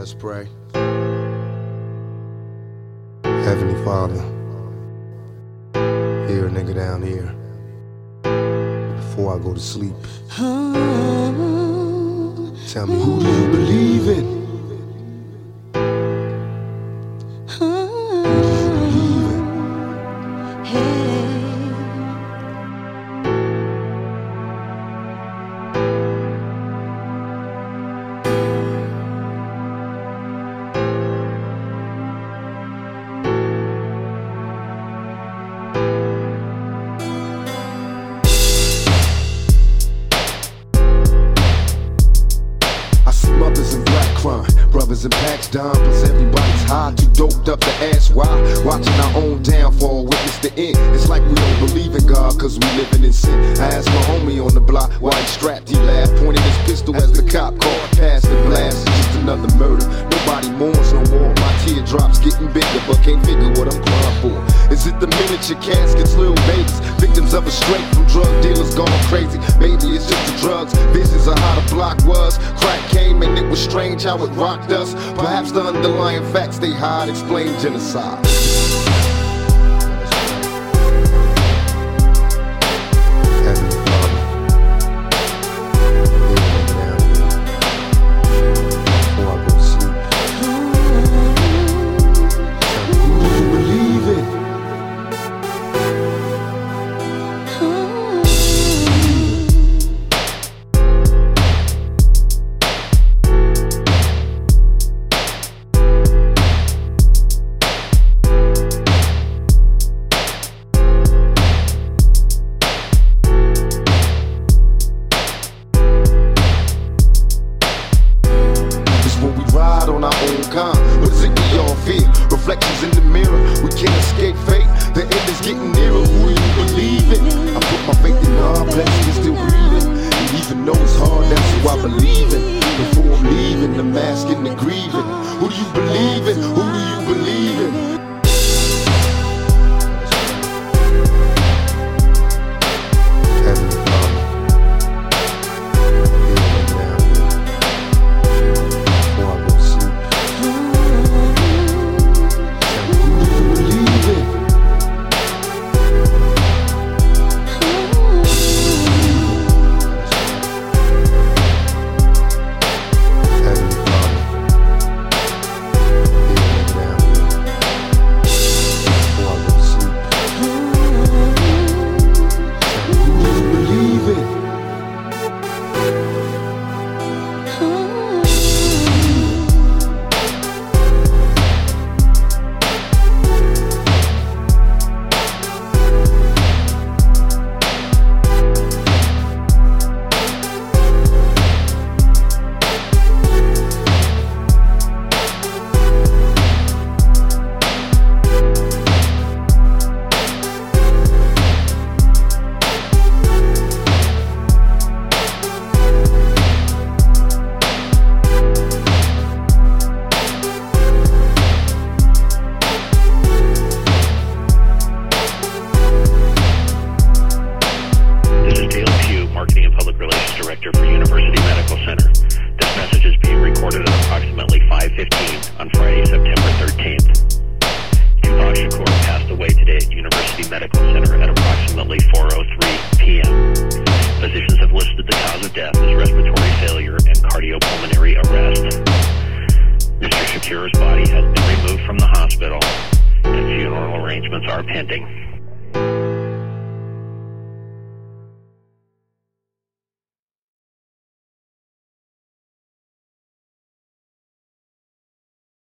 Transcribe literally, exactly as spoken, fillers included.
us pray. Heavenly Father, here a nigga down here. Before I go to sleep, tell me, who do you believe in? Brothers in packs down, plus everybody's high, too doped up to ask why. Watching our own downfall, witness the end. It's like we don't believe in God, cause we living in sin. I asked my homie on the block why he strapped. He laughed, pointed his pistol as the cop called. Past the blast, it's just another murder. Nobody mourns no more. My teardrops getting bigger, but can't figure what I'm crying for. Is it the miniature caskets, little babies, victims of a straight from drug dealers gone crazy? Maybe it's just the drugs, visions of how the block was. Crack came and it was strange how it rocked us. Perhaps the underlying facts they hide explain genocide. On our own kind, what is it we all fear? Reflections in the mirror, we can't escape fate. The end is getting nearer, who do you believe in? I put my faith in God, blessed and still breathing. And even though it's hard, that's who I believe in. Before I'm leaving, the mask and the grieving. Who do you believe in? Who do you believe in? For University Medical Center. This message is being recorded at approximately five fifteen on Friday, September thirteenth. Tupac Shakur passed away today at University Medical Center at approximately four oh three p m Physicians have listed the cause of death as respiratory failure and cardiopulmonary arrest. Mister Shakur's body has been removed from the hospital and funeral arrangements are pending.